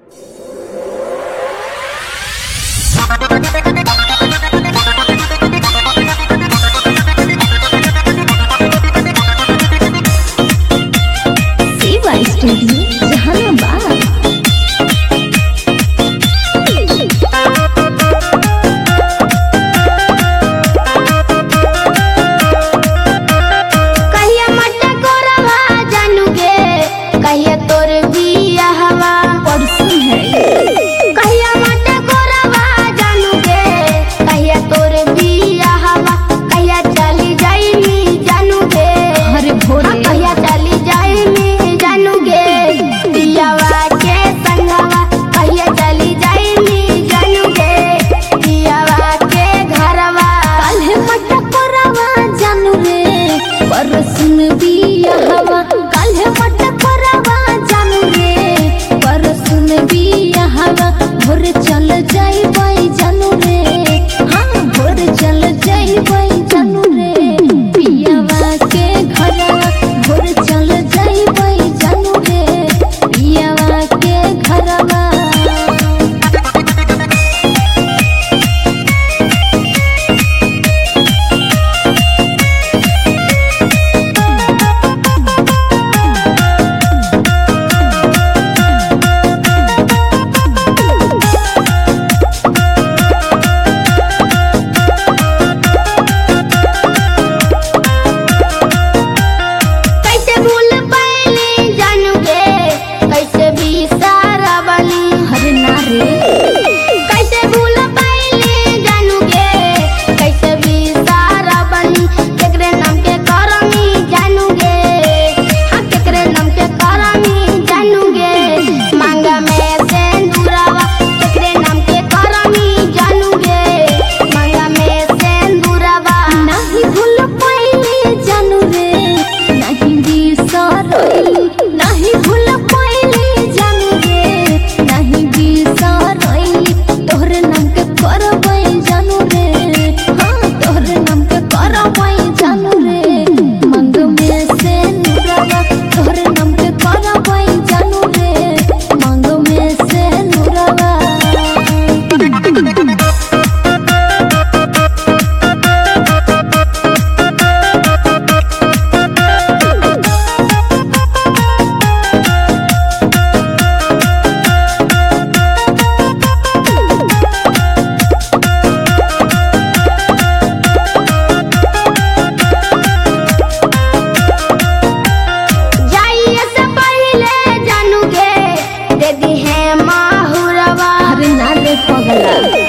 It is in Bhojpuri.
सेवा स्टूडियो जहानाबाद। कहिया मट कोरवा जानू गे, कहिया तोर बिया हवा परसों है कहिया मट कोरवा जानू गे, कहिया तोर बिया हवा कहिया चली जाई मी जानू गे, हर भोरे कहिया चली जाई मी जानू गे, बियावा के संगवा कहिया चली जाई मी जानू गे, बियावा के घरवा काल्हे मट कोरवा जानू रे परसुन बिया हवा। काल्हे मट कोरवा जानू रे परसुन बिया हवा। भोर चल जाई बाई जानू रे, हाँ भोर चल जाई बाई जानू रे पियावा के घरवा। भोर चल जाई बाई जानू रे पियावा के घरवा। कैसे भूल पाइली जानू गे, कैसे बिसारा बनी हरे ना रे कैसे भूल पाइली जानू गे, कैसे बिसारा बनी केकरे नाम के करमी जानू गे, हाँ केकरे नाम के करमी जानू गे, मांगा में सिंदूरवा केकरे नाम के करमी जानू गे, मांगा में सिंदूरवा नहीं भूल पाइली जानू रे, नहीं बिसरइली। नहीं भूल पाइली जानू रे, नहीं बिसरइली। तोहरे नाम के करबै जानू रे, हाँ तोहरे नाम के करबै जानू रे मंग में से नुरवा। तोहरे नाम के करबै जानू रे मंग में से नुरवा। जाइए से पहले जानू गे, दे दी है माहुरवा अरे ना रे पगला